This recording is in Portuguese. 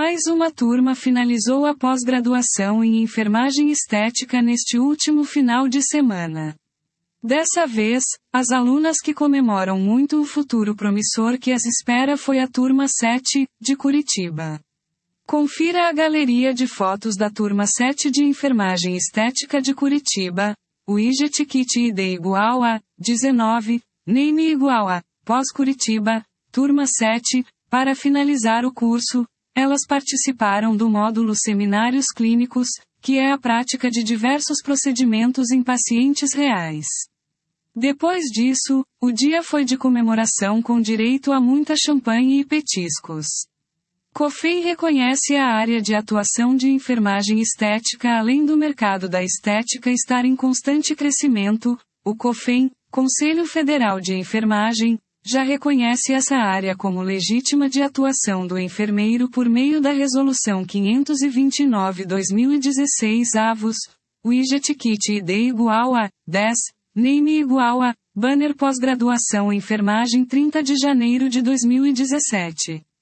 Mais uma turma finalizou a pós-graduação em enfermagem estética neste último final de semana. Dessa vez, as alunas que comemoram muito o futuro promissor que as espera foi a turma 7, de Curitiba. Confira a galeria de fotos da turma 7 de enfermagem estética de Curitiba, o Widget Kit ID igual a 19, Name igual a pós-Curitiba, turma 7, para finalizar o curso. Elas participaram do módulo Seminários Clínicos, que é a prática de diversos procedimentos em pacientes reais. Depois disso, o dia foi de comemoração com direito a muita champanhe e petiscos. COFEM reconhece a área de atuação de enfermagem estética além do mercado da estética estar em constante crescimento. O COFEM, Conselho Federal de Enfermagem, já reconhece essa área como legítima de atuação do enfermeiro por meio da Resolução 529/2016 avos, Widget Kit ID igual a 10, Name igual a Banner Pós-Graduação Enfermagem 30 de janeiro de 2017.